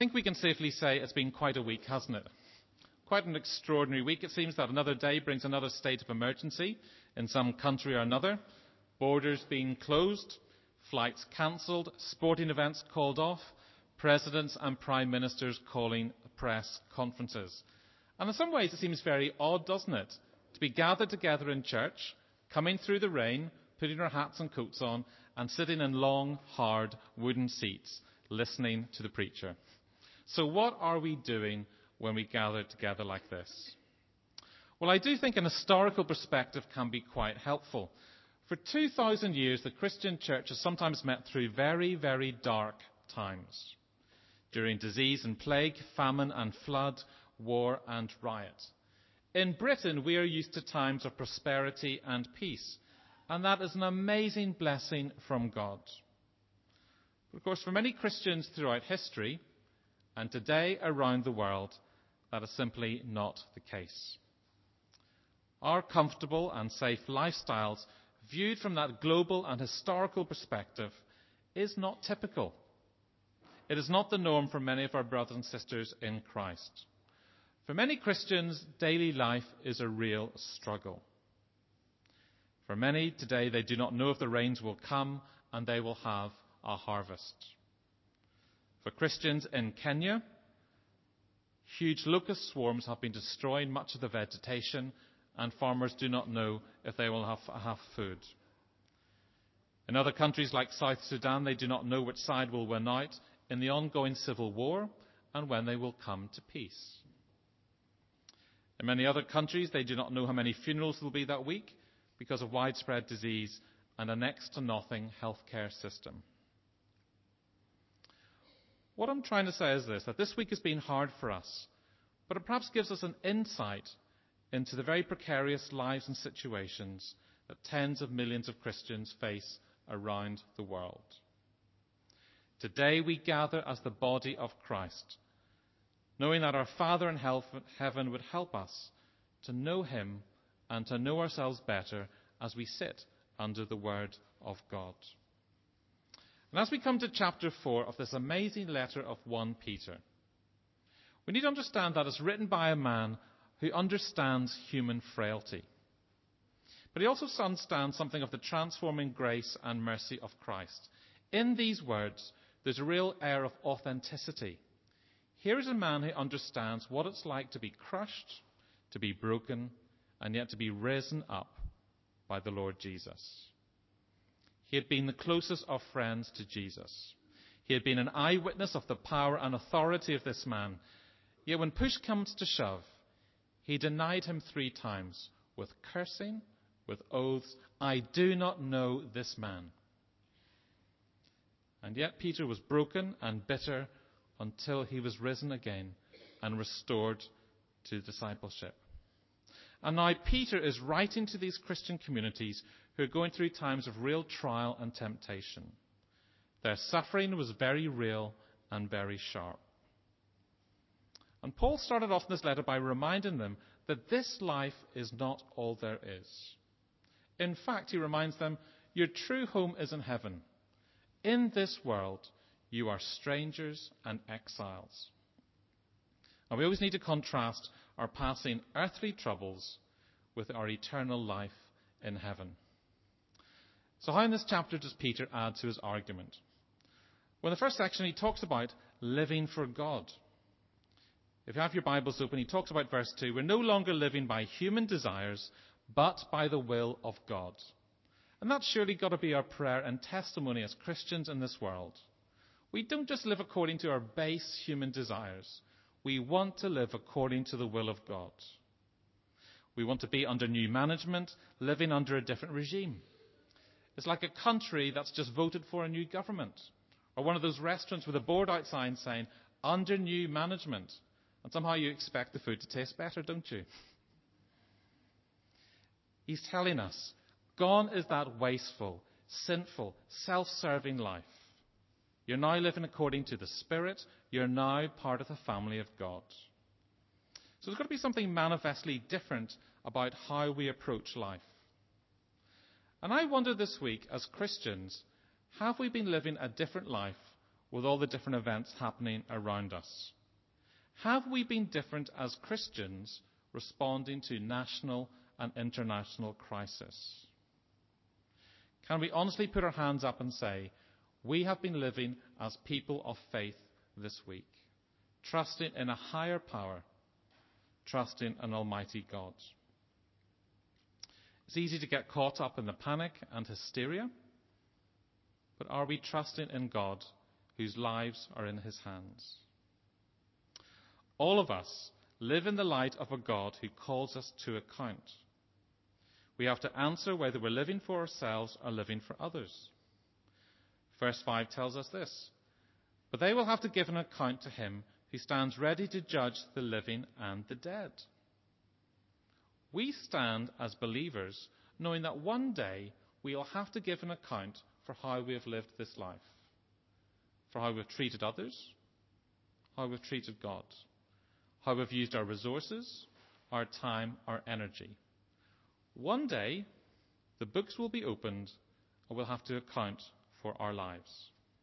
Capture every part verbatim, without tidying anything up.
I think we can safely say it's been quite a week, hasn't it? Quite an extraordinary week. It seems that another day brings another state of emergency in some country or another. Borders being closed, flights cancelled, sporting events called off, presidents and prime ministers calling press conferences. And in some ways it seems very odd, doesn't it? To be gathered together in church, coming through the rain, putting our hats and coats on, and sitting in long, hard, wooden seats, listening to the preacher. So what are we doing when we gather together like this? Well, I do think an historical perspective can be quite helpful. For two thousand years, the Christian church has sometimes met through very, very dark times. During disease and plague, famine and flood, war and riot. In Britain, we are used to times of prosperity and peace, and that is an amazing blessing from God. But of course, for many Christians throughout history, and today around the world, that is simply not the case. Our comfortable and safe lifestyles, viewed from that global and historical perspective, is not typical. It is not the norm for many of our brothers and sisters in Christ. For many Christians, daily life is a real struggle. For many today, they do not know if the rains will come and they will have a harvest. For Christians in Kenya, huge locust swarms have been destroying much of the vegetation, and farmers do not know if they will have, have food. In other countries like South Sudan, they do not know which side will win out in the ongoing civil war and when they will come to peace. In many other countries, they do not know how many funerals there will be that week because of widespread disease and a next to nothing healthcare system. What I'm trying to say is this, that this week has been hard for us, but it perhaps gives us an insight into the very precarious lives and situations that tens of millions of Christians face around the world. Today we gather as the body of Christ, knowing that our Father in heaven would help us to know him and to know ourselves better as we sit under the Word of God. And as we come to chapter four of this amazing letter of First Peter, we need to understand that it's written by a man who understands human frailty. But he also understands something of the transforming grace and mercy of Christ. In these words, there's a real air of authenticity. Here is a man who understands what it's like to be crushed, to be broken, and yet to be risen up by the Lord Jesus. He had been the closest of friends to Jesus. He had been an eyewitness of the power and authority of this man. Yet when push comes to shove, he denied him three times with cursing, with oaths. I do not know this man. And yet Peter was broken and bitter until he was risen again and restored to discipleship. And now Peter is writing to these Christian communities who are going through times of real trial and temptation. Their suffering was very real and very sharp. And Paul started off this letter by reminding them that this life is not all there is. In fact, he reminds them, your true home is in heaven. In this world, you are strangers and exiles. And we always need to contrast our passing earthly troubles with our eternal life in heaven. So how in this chapter does Peter add to his argument? Well, in the first section, he talks about living for God. If you have your Bibles open, he talks about verse two. We're no longer living by human desires, but by the will of God. And that's surely got to be our prayer and testimony as Christians in this world. We don't just live according to our base human desires. We want to live according to the will of God. We want to be under new management, living under a different regime. It's like a country that's just voted for a new government. Or one of those restaurants with a board outside saying, under new management. And somehow you expect the food to taste better, don't you? He's telling us, gone is that wasteful, sinful, self-serving life. You're now living according to the Spirit. You're now part of the family of God. So there's got to be something manifestly different about how we approach life. And I wonder this week, as Christians, have we been living a different life with all the different events happening around us? Have we been different as Christians responding to national and international crisis? Can we honestly put our hands up and say, we have been living as people of faith this week, trusting in a higher power, trusting an almighty God? It's easy to get caught up in the panic and hysteria, but are we trusting in God, whose lives are in his hands? All of us live in the light of a God who calls us to account. We have to answer whether we're living for ourselves or living for others. Verse five tells us this: but they will have to give an account to him who stands ready to judge the living and the dead. We stand as believers knowing that one day we will have to give an account for how we have lived this life, for how we've treated others, how we've treated God, how we've used our resources, our time, our energy. One day, the books will be opened and we'll have to account for our lives.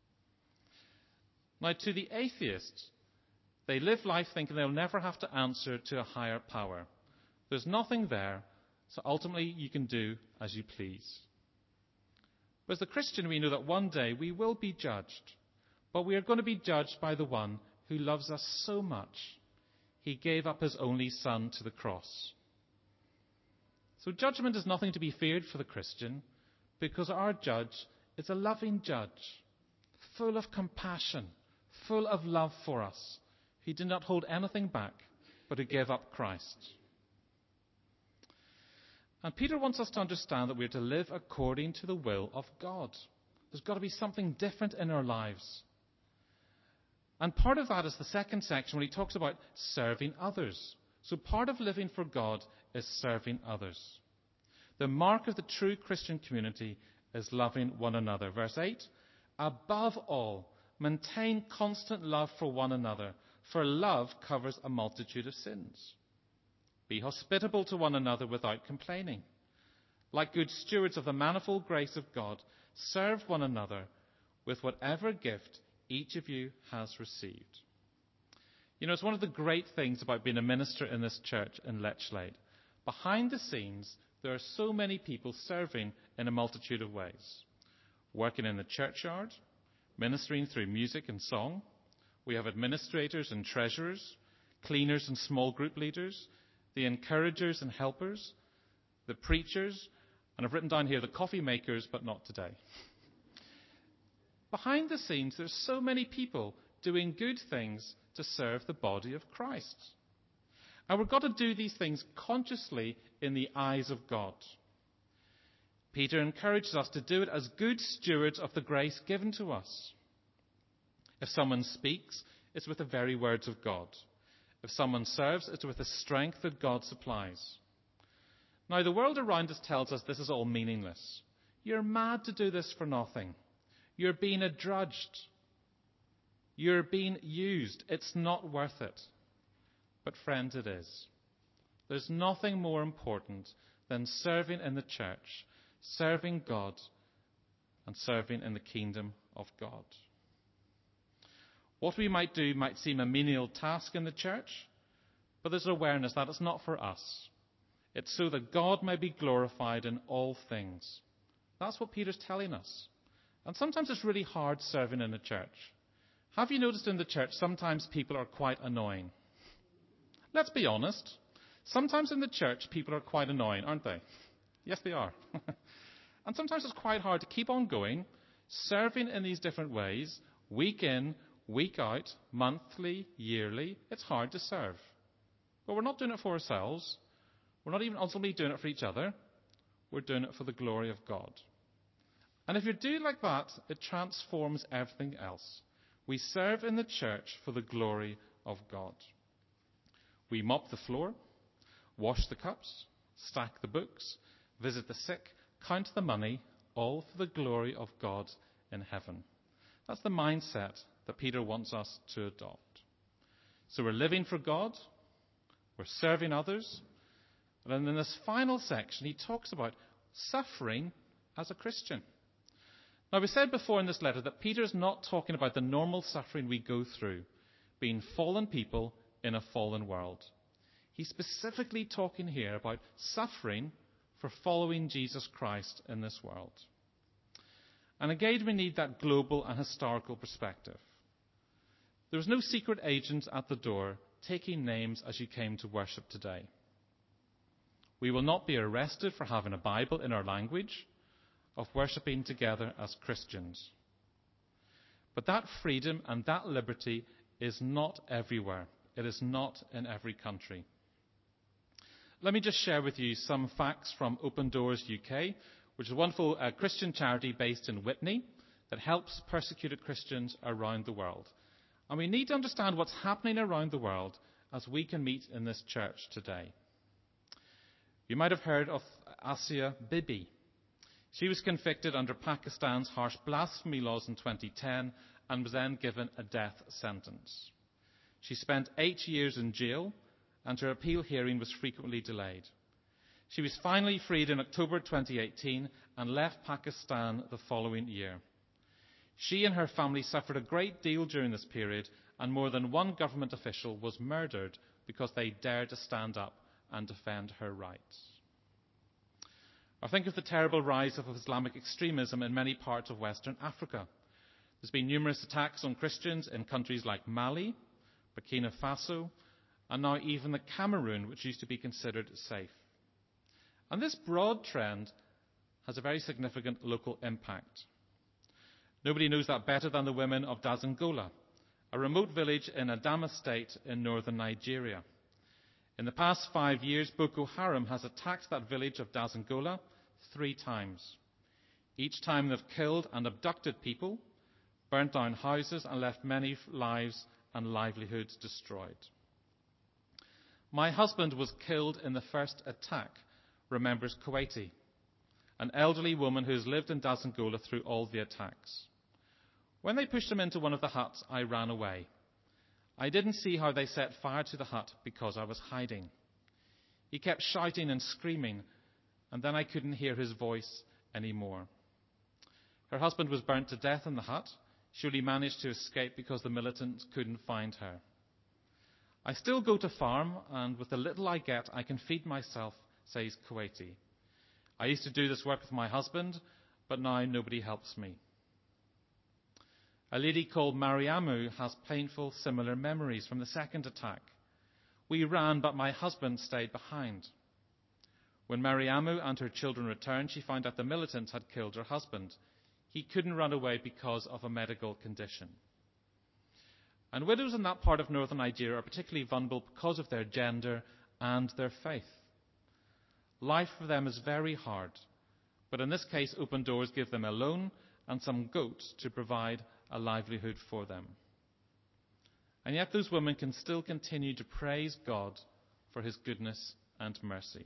Now, to the atheists, they live life thinking they'll never have to answer to a higher power. There's nothing there, so ultimately you can do as you please. But as a Christian, we know that one day we will be judged, but we are going to be judged by the one who loves us so much. He gave up his only son to the cross. So judgment is nothing to be feared for the Christian, because our judge is a loving judge, full of compassion, full of love for us. He did not hold anything back, but who gave up Christ. And Peter wants us to understand that we are to live according to the will of God. There's got to be something different in our lives. And part of that is the second section when he talks about serving others. So part of living for God is serving others. The mark of the true Christian community is loving one another. Verse eight, above all, maintain constant love for one another, for love covers a multitude of sins. Be hospitable to one another without complaining. Like good stewards of the manifold grace of God, serve one another with whatever gift each of you has received. You know, it's one of the great things about being a minister in this church in Lechlade. Behind the scenes, there are so many people serving in a multitude of ways. Working in the churchyard, ministering through music and song. We have administrators and treasurers, cleaners and small group leaders, the encouragers and helpers, the preachers, and I've written down here the coffee makers, but not today. Behind the scenes, there's so many people doing good things to serve the body of Christ. And we've got to do these things consciously in the eyes of God. Peter encourages us to do it as good stewards of the grace given to us. If someone speaks, it's with the very words of God. If someone serves, it's with the strength that God supplies. Now, the world around us tells us this is all meaningless. You're mad to do this for nothing. You're being adjudged. You're being used. It's not worth it. But friends, it is. There's nothing more important than serving in the church, serving God, and serving in the kingdom of God. What we might do might seem a menial task in the church, but there's awareness that it's not for us. It's so that God may be glorified in all things. That's what Peter's telling us. And sometimes it's really hard serving in a church. Have you noticed in the church sometimes people are quite annoying? Let's be honest. Sometimes in the church people are quite annoying, aren't they? Yes, they are. And sometimes it's quite hard to keep on going, serving in these different ways, week in, week out, monthly, yearly. It's hard to serve. But we're not doing it for ourselves. We're not even ultimately doing it for each other. We're doing it for the glory of God. And if you do like that, it transforms everything else. We serve in the church for the glory of God. We mop the floor, wash the cups, stack the books, visit the sick, count the money, all for the glory of God in heaven. That's the mindset that Peter wants us to adopt. So we're living for God, we're serving others, and then in this final section he talks about suffering as a Christian. Now, we said before in this letter that Peter is not talking about the normal suffering we go through, being fallen people in a fallen world. He's specifically talking here about suffering for following Jesus Christ in this world. And again, we need that global and historical perspective. There was no secret agents at the door taking names as you came to worship today. We will not be arrested for having a Bible in our language, of worshipping together as Christians. But that freedom and that liberty is not everywhere. It is not in every country. Let me just share with you some facts from Open Doors U K, which is a wonderful uh, Christian charity based in Whitney that helps persecuted Christians around the world. And we need to understand what's happening around the world as we can meet in this church today. You might have heard of Asia Bibi. She was convicted under Pakistan's harsh blasphemy laws in twenty ten and was then given a death sentence. She spent eight years in jail, and her appeal hearing was frequently delayed. She was finally freed in October twenty eighteen and left Pakistan the following year. She and her family suffered a great deal during this period, and more than one government official was murdered because they dared to stand up and defend her rights. I think of the terrible rise of Islamic extremism in many parts of Western Africa. There's been numerous attacks on Christians in countries like Mali, Burkina Faso, and now even the Cameroon, which used to be considered safe. And this broad trend has a very significant local impact. Nobody knows that better than the women of Dazangola, a remote village in Adama State in northern Nigeria. In the past five years, Boko Haram has attacked that village of Dazangola three times. Each time they've killed and abducted people, burnt down houses, and left many lives and livelihoods destroyed. My husband was killed in the first attack, remembers Kuwaiti, an elderly woman who has lived in Dazangola through all the attacks. When they pushed him into one of the huts, I ran away. I didn't see how they set fire to the hut because I was hiding. He kept shouting and screaming, and then I couldn't hear his voice anymore. Her husband was burnt to death in the hut. She only managed to escape because the militants couldn't find her. I still go to farm, and with the little I get, I can feed myself, says Kuwaiti. I used to do this work with my husband, but now nobody helps me. A lady called Mariamu has painful similar memories from the second attack. We ran, but my husband stayed behind. When Mariamu and her children returned, she found out the militants had killed her husband. He couldn't run away because of a medical condition. And widows in that part of northern Nigeria are particularly vulnerable because of their gender and their faith. Life for them is very hard, but in this case, Open Doors give them a loan and some goats to provide a livelihood for them. And yet those women can still continue to praise God for his goodness and mercy.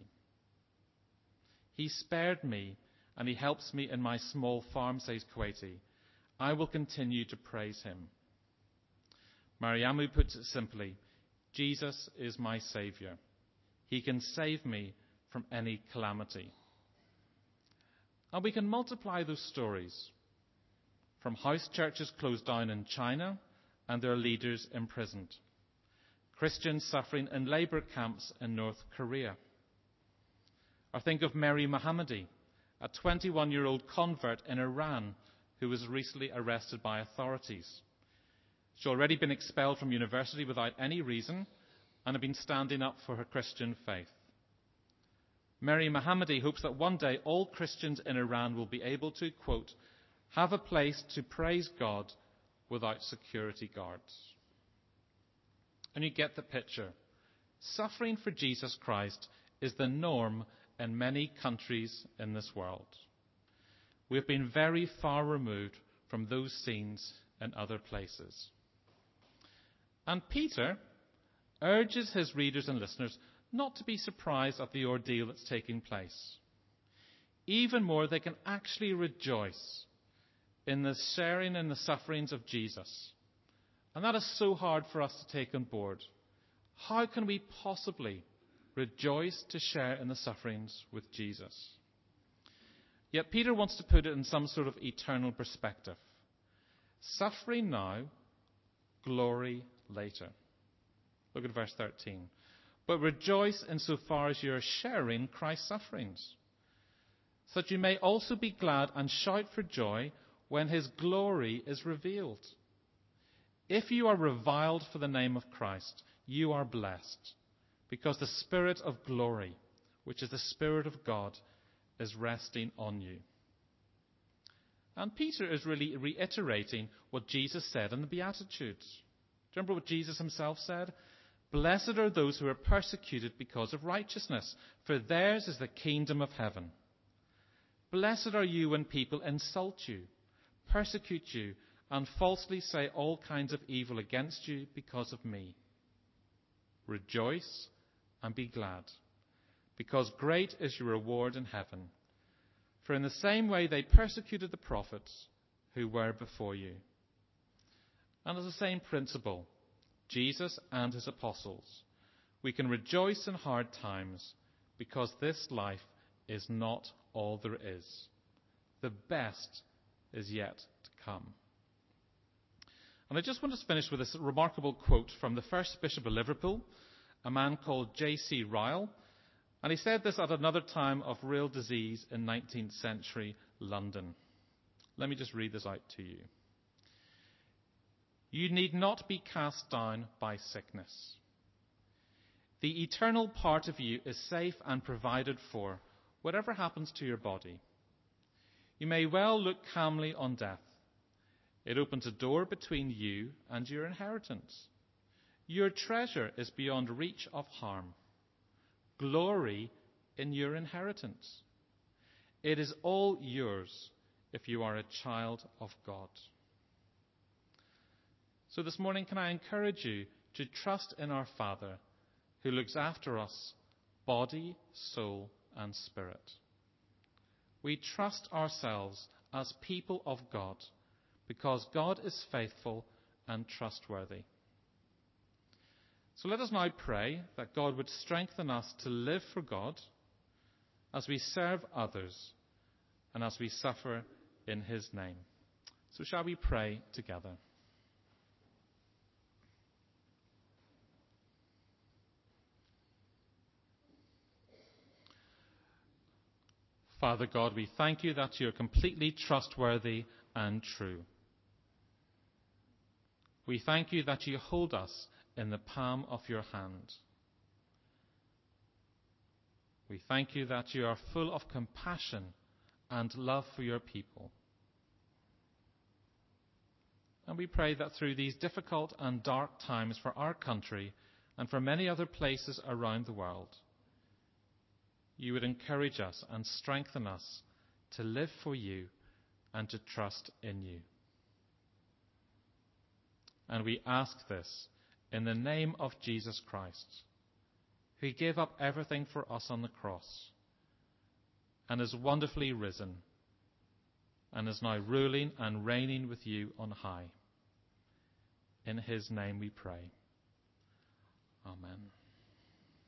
He spared me, and he helps me in my small farm, says Kuwaiti. I will continue to praise him. Mariamu puts it simply, Jesus is my Saviour. He can save me from any calamity. And we can multiply those stories from house churches closed down in China and their leaders imprisoned, Christians suffering in labour camps in North Korea. Or think of Mary Mohammadi, a twenty-one-year-old convert in Iran who was recently arrested by authorities. She'd already been expelled from university without any reason and had been standing up for her Christian faith. Mary Mohammadi hopes that one day all Christians in Iran will be able to, quote, have a place to praise God without security guards. And you get the picture. Suffering for Jesus Christ is the norm in many countries in this world. We have been very far removed from those scenes in other places. And Peter urges his readers and listeners not to be surprised at the ordeal that's taking place. Even more, they can actually rejoice in the sharing in the sufferings of Jesus. And that is so hard for us to take on board. How can we possibly rejoice to share in the sufferings with Jesus? Yet Peter wants to put it in some sort of eternal perspective. Suffering now, glory later. Look at verse thirteen. But rejoice insofar as you are sharing Christ's sufferings, so that you may also be glad and shout for joy when his glory is revealed. If you are reviled for the name of Christ, you are blessed, because the Spirit of glory, which is the Spirit of God, is resting on you. And Peter is really reiterating what Jesus said in the Beatitudes. Do you remember what Jesus himself said? Blessed are those who are persecuted because of righteousness, for theirs is the kingdom of heaven. Blessed are you when people insult you, persecute you, and falsely say all kinds of evil against you because of me. Rejoice and be glad, because great is your reward in heaven. For in the same way they persecuted the prophets who were before you. And as the same principle, Jesus and his apostles, we can rejoice in hard times because this life is not all there is. The best is yet to come. And I just want to finish with this remarkable quote from the first Bishop of Liverpool, a man called J C Ryle. And he said this at another time of real disease in nineteenth century London. Let me just read this out to you. You need not be cast down by sickness. The eternal part of you is safe and provided for, whatever happens to your body. You may well look calmly on death. It opens a door between you and your inheritance. Your treasure is beyond reach of harm. Glory in your inheritance. It is all yours if you are a child of God. So this morning, can I encourage you to trust in our Father who looks after us, body, soul, and spirit. We trust ourselves as people of God because God is faithful and trustworthy. So let us now pray that God would strengthen us to live for God as we serve others and as we suffer in his name. So shall we pray together? Father God, we thank you that you are completely trustworthy and true. We thank you that you hold us in the palm of your hand. We thank you that you are full of compassion and love for your people. And we pray that through these difficult and dark times for our country and for many other places around the world, you would encourage us and strengthen us to live for you and to trust in you. And we ask this in the name of Jesus Christ, who gave up everything for us on the cross and is wonderfully risen and is now ruling and reigning with you on high. In his name we pray. Amen.